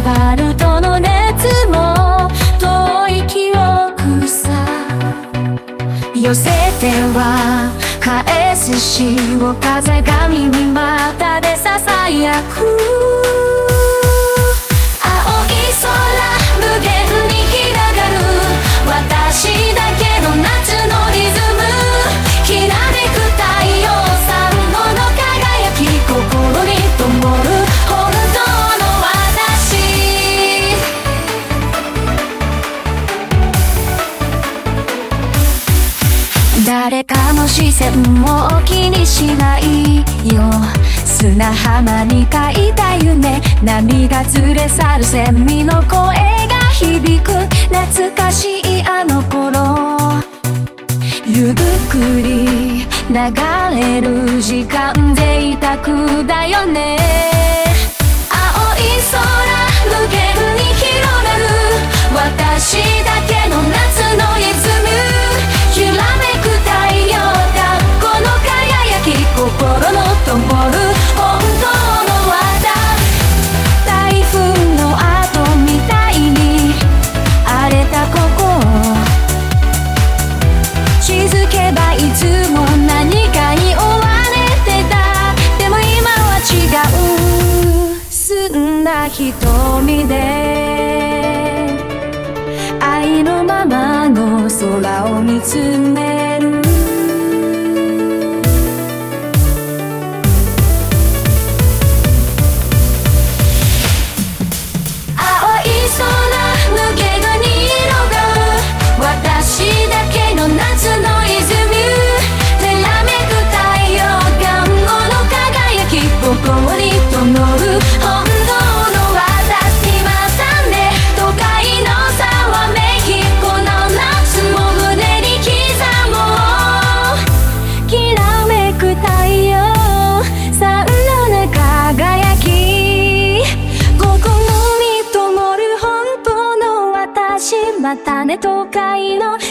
パルトの熱も遠い記憶さ寄せては返す潮風が耳股でささやく青い空無限に広がる私だけの夏のリズムきらめく太陽さんごの輝き心に灯る本当の私誰かの視線も気にしないよ砂浜に描いた夢波がずれ去るセミの声が響く懐かしいあの頃ゆっくり流れる時間贅沢だよね青い空無限に広がる私だけの夏のリズムきらめく太陽がこの輝き心の灯る本当の台風の後みたいに荒れたここ気づけばいつも何かに追われてたでも今は違う澄んだ瞳で愛のままの空を見つめる心に灯る本当の私またね都会のざわめきこの夏も胸に刻もうきらめく太陽さんの輝き心に灯る本当の私またね都会の